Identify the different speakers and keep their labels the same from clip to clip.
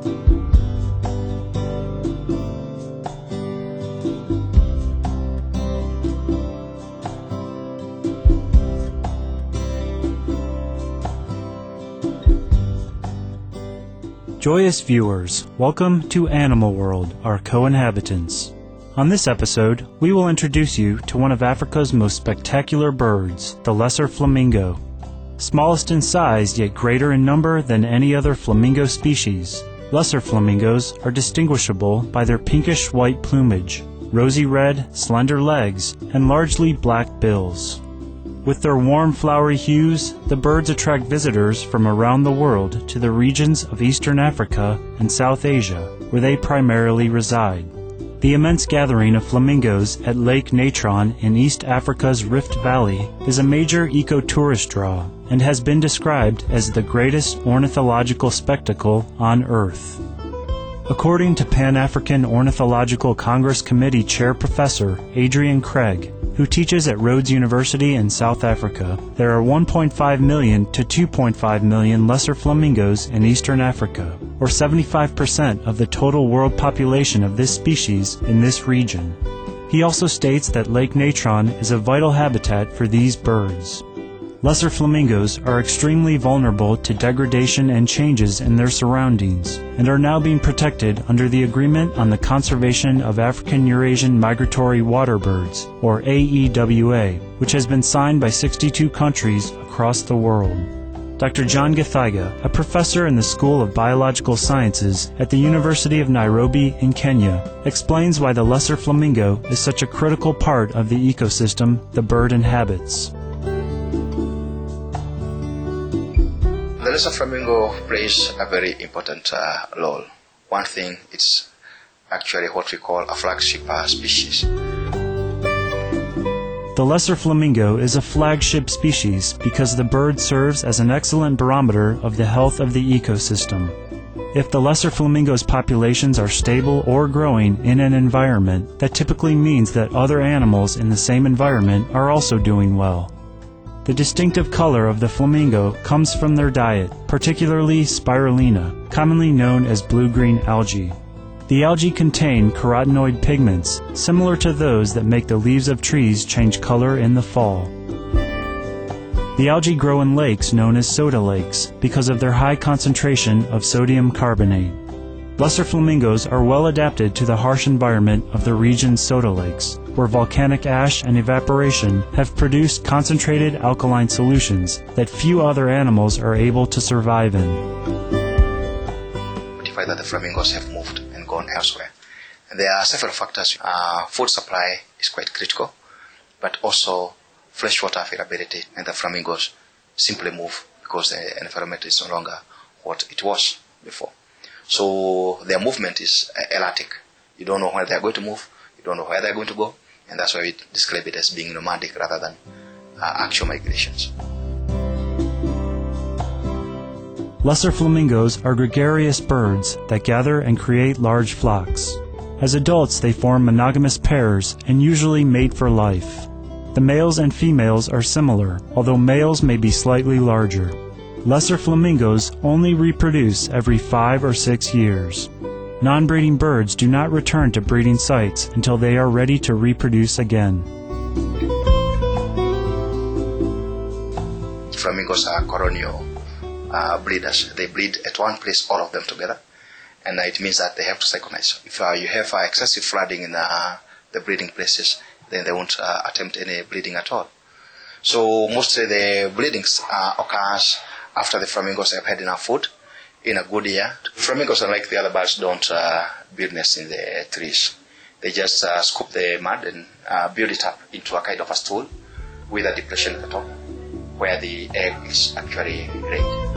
Speaker 1: Joyous viewers, welcome to Animal World, our co-inhabitants. On this episode, we will introduce you to one of Africa's most spectacular birds, the lesser flamingo. Smallest in size, yet greater in number than any other flamingo species, lesser flamingos are distinguishable by their pinkish-white plumage, rosy red, slender legs, and largely black bills. With their warm flowery hues, the birds attract visitors from around the world to the regions of Eastern Africa and South Asia, where they primarily reside. The immense gathering of flamingos at Lake Natron in East Africa's Rift Valley is a major eco-tourist draw and has been described as the greatest ornithological spectacle on Earth. According to Pan-African Ornithological Congress Committee Chair Professor Adrian Craig, who teaches at Rhodes University in South Africa, there are 1.5 million to 2.5 million lesser flamingos in Eastern Africa, or 75% of the total world population of this species in this region. He also states that Lake Natron is a vital habitat for these birds. Lesser flamingos are extremely vulnerable to degradation and changes in their surroundings, and are now being protected under the Agreement on the Conservation of African Eurasian Migratory Water Birds, or AEWA, which has been signed by 62 countries across the world. Dr. John Githaiga, a professor in the School of Biological Sciences at the University of Nairobi in Kenya, explains why the lesser flamingo is such a critical part of the ecosystem the bird inhabits.
Speaker 2: The lesser flamingo plays a very important role. One thing, it's actually what we call a flagship species.
Speaker 1: The lesser flamingo is a flagship species because the bird serves as an excellent barometer of the health of the ecosystem. If the lesser flamingo's populations are stable or growing in an environment, that typically means that other animals in the same environment are also doing well. The distinctive color of the flamingo comes from their diet, particularly spirulina, commonly known as blue-green algae. The algae contain carotenoid pigments, similar to those that make the leaves of trees change color in the fall. The algae grow in lakes known as soda lakes because of their high concentration of sodium carbonate. Lesser flamingos are well adapted to the harsh environment of the region's soda lakes, where volcanic ash and evaporation have produced concentrated alkaline solutions that few other animals are able to survive in.
Speaker 2: Notify that the flamingos have moved and gone elsewhere. And there are several factors. Food supply is quite critical, but also freshwater availability, and the flamingos simply move because the environment is no longer what it was before. So their movement is erratic. You don't know where they're going to move, you don't know where they're going to go, and that's why we describe it as being nomadic rather than actual migrations.
Speaker 1: Lesser flamingos are gregarious birds that gather and create large flocks. As adults, they form monogamous pairs and usually mate for life. The males and females are similar, although males may be slightly larger. Lesser flamingos only reproduce every 5 or 6 years. Non-breeding birds do not return to breeding sites until they are ready to reproduce again.
Speaker 2: Flamingos are colonial breeders. They breed at one place, all of them together, and it means that they have to synchronize. If you have excessive flooding in the breeding places, then they won't attempt any breeding at all. So mostly the breeding occurs after the flamingos have had enough food in a good year. Flamingos, unlike the other birds, don't build nests in the trees. They just scoop the mud and build it up into a kind of a stool with a depression at the top where the egg is actually laid.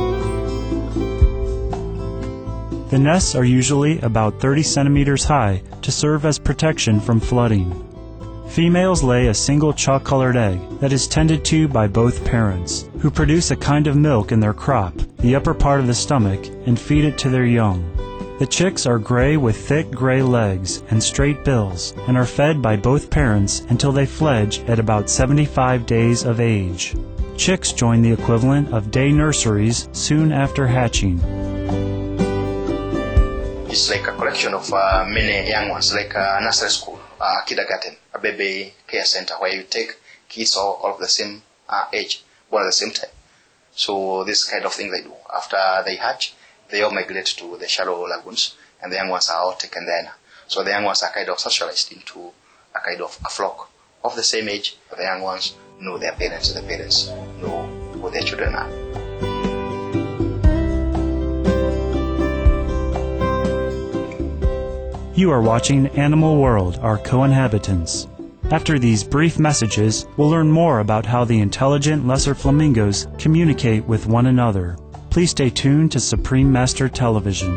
Speaker 1: The nests are usually about 30 centimeters high to serve as protection from flooding. Females lay a single chalk-colored egg that is tended to by both parents, who produce a kind of milk in their crop, the upper part of the stomach, and feed it to their young. The chicks are gray with thick gray legs and straight bills, and are fed by both parents until they fledge at about 75 days of age. Chicks join the equivalent of day nurseries soon after hatching.
Speaker 2: It's like a collection of many young ones, like a nursery school, kindergarten, a baby care center where you take kids all of the same age, born at the same time. So this kind of thing they do. After they hatch, they all migrate to the shallow lagoons, and the young ones are all taken there. So the young ones are kind of socialized into a kind of a flock of the same age. The young ones know their parents, the parents know who their children are.
Speaker 1: You are watching Animal World, Our Co-Inhabitants. After these brief messages, we'll learn more about how the intelligent lesser flamingos communicate with one another. Please stay tuned to Supreme Master Television.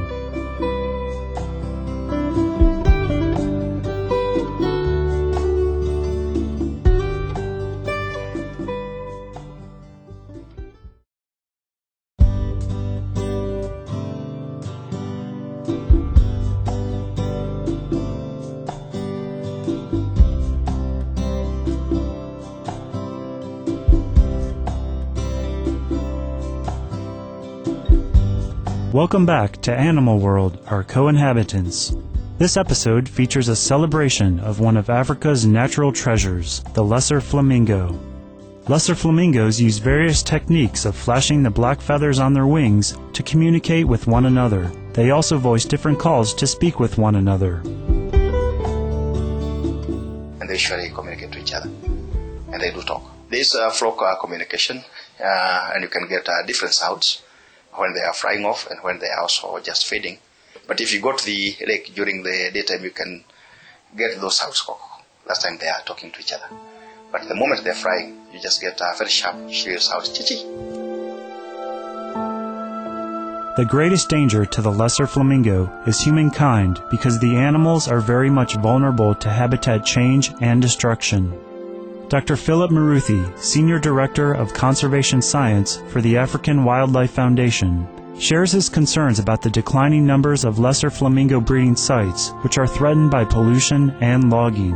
Speaker 1: Welcome back to Animal World, Our Co-Inhabitants. This episode features a celebration of one of Africa's natural treasures, the lesser flamingo. Lesser flamingos use various techniques of flashing the black feathers on their wings to communicate with one another. They also voice different calls to speak with one another.
Speaker 2: And they usually communicate to each other, and they do talk. This flock communication, and you can get different sounds when they are flying off and when they are also just feeding. But if you go to the lake during the daytime, you can get those sounds. Last time they are talking to each other. But the moment they're flying, you just get a very sharp, shrill sound. Chi-chi.
Speaker 1: The greatest danger to the lesser flamingo is humankind because the animals are very much vulnerable to habitat change and destruction. Dr. Philip Muruthi, Senior Director of Conservation Science for the African Wildlife Foundation, shares his concerns about the declining numbers of lesser flamingo breeding sites, which are threatened by pollution and logging.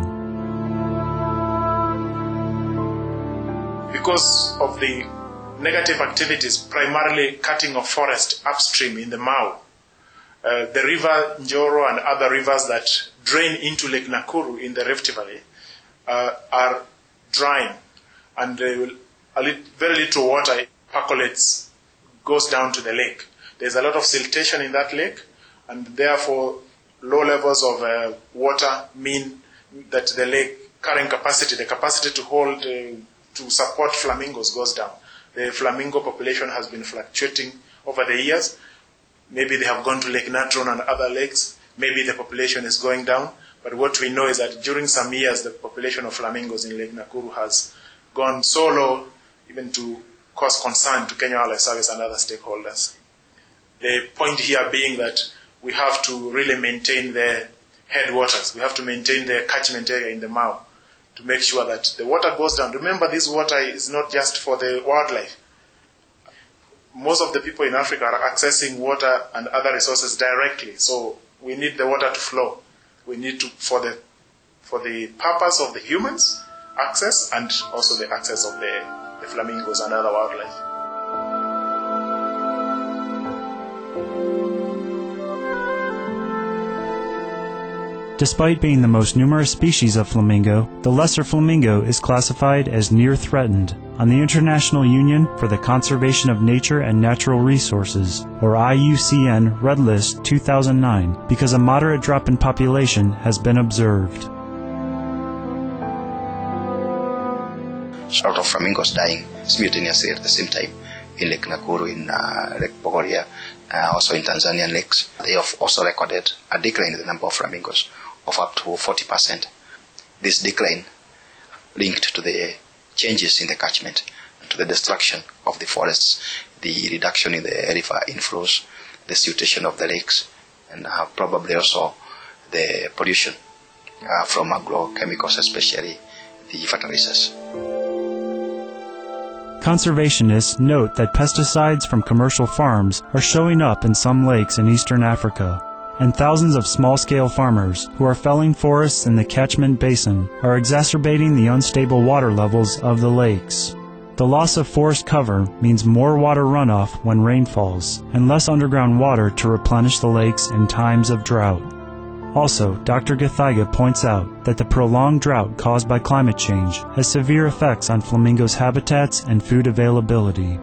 Speaker 3: Because of the negative activities, primarily cutting of forest upstream in the Mau, the river Njoro and other rivers that drain into Lake Nakuru in the Rift Valley are drying, and very little water percolates, goes down to the lake. There's a lot of siltation in that lake, and therefore low levels of water mean that the lake carrying capacity, the capacity to hold, to support flamingos goes down. The flamingo population has been fluctuating over the years. Maybe they have gone to Lake Natron and other lakes. Maybe the population is going down. But what we know is that during some years, the population of flamingos in Lake Nakuru has gone so low, even to cause concern to Kenya Wildlife Service and other stakeholders. The point here being that we have to really maintain the headwaters. We have to maintain the catchment area in the Mau to make sure that the water goes down. Remember, this water is not just for the wildlife. Most of the people in Africa are accessing water and other resources directly, so we need the water to flow. We need to, for the purpose of the humans, access, and also the access of the flamingos and other wildlife.
Speaker 1: Despite being the most numerous species of flamingo, the lesser flamingo is classified as near threatened on the International Union for the Conservation of Nature and Natural Resources, or IUCN Red List 2009, because a moderate drop in population has been observed.
Speaker 2: A lot of flamingos dying simultaneously at the same time in Lake Nakuru, in Lake Bogoria, also in Tanzanian lakes. They have also recorded a decline in the number of flamingos of up to 40%. This decline linked to the changes in the catchment, to the destruction of the forests, the reduction in the river inflows, the siltation of the lakes, and probably also the pollution from agrochemicals, especially the fertilizers.
Speaker 1: Conservationists note that pesticides from commercial farms are showing up in some lakes in eastern Africa, and thousands of small-scale farmers who are felling forests in the catchment basin are exacerbating the unstable water levels of the lakes. The loss of forest cover means more water runoff when rain falls, and less underground water to replenish the lakes in times of drought. Also, Dr. Gathaiga points out that the prolonged drought caused by climate change has severe effects on flamingos' habitats and food availability.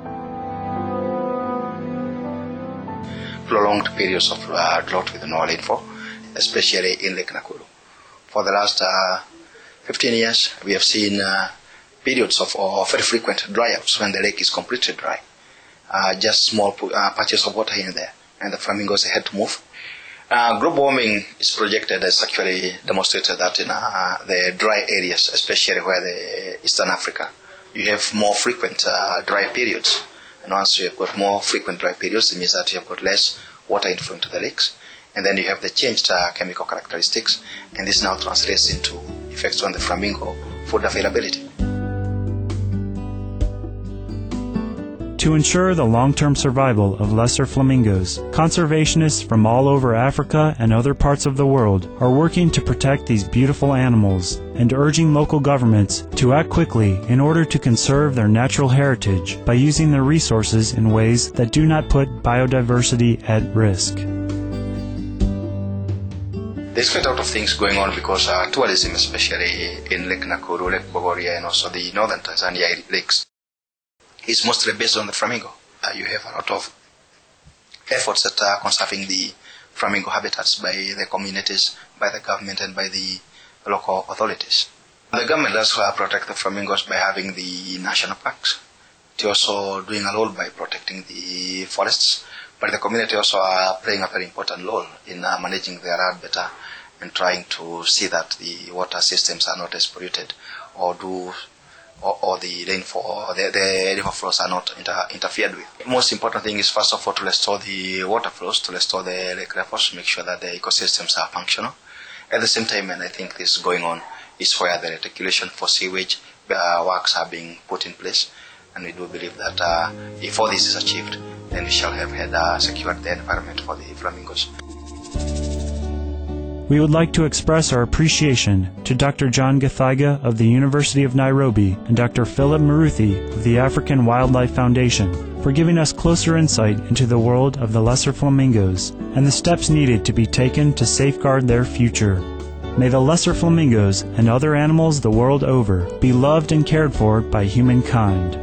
Speaker 2: Prolonged periods of drought with no rainfall, especially in Lake Nakuru. For the last 15 years, we have seen periods of very frequent dryouts when the lake is completely dry. Just small patches of water here and there, and the flamingos had to move. Global warming is projected as actually demonstrated that in the dry areas, especially where the Eastern Africa, you have more frequent dry periods. And once you have got more frequent dry periods, it means that you have got less water inflow into the lakes. And then you have the changed chemical characteristics, and this now translates into effects on the flamingo food availability.
Speaker 1: To ensure the long-term survival of lesser flamingos, conservationists from all over Africa and other parts of the world are working to protect these beautiful animals and urging local governments to act quickly in order to conserve their natural heritage by using their resources in ways that do not put biodiversity at risk.
Speaker 2: There's quite a lot of things going on because tourism, especially in Lake Nakuru, Lake Bogoria, and also the northern Tanzania lakes, is mostly based on the flamingo. You have a lot of efforts at conserving the flamingo habitats by the communities, by the government, and by the local authorities. The government does protect the flamingos by having the national parks. They're also doing a lot by protecting the forests, but the community also are playing a very important role in managing their habitat and trying to see that the water systems are not as polluted or the rainfall or the river flows are not interfered with. The most important thing is first of all to restore the water flows, to restore the lake rivers, make sure that the ecosystems are functional. At the same time, and I think this is going on, is where the reticulation for sewage works are being put in place. And we do believe that if all this is achieved, then we shall have had secured the environment for the flamingos.
Speaker 1: We would like to express our appreciation to Dr. John Gathaiga of the University of Nairobi and Dr. Philip Maruthi of the African Wildlife Foundation for giving us closer insight into the world of the lesser flamingos and the steps needed to be taken to safeguard their future. May the lesser flamingos and other animals the world over be loved and cared for by humankind.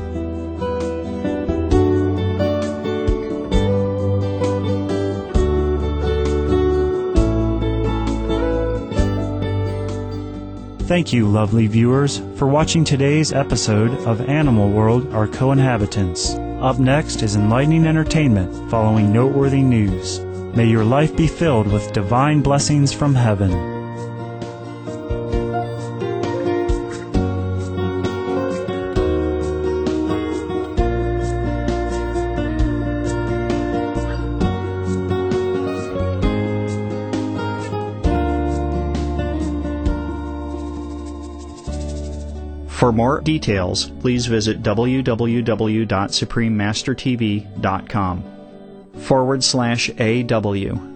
Speaker 1: Thank you, lovely viewers, for watching today's episode of Animal World, Our Co-Inhabitants. Up next is enlightening entertainment following noteworthy news. May your life be filled with divine blessings from heaven.
Speaker 4: For more details, please visit www.suprememastertv.com /AW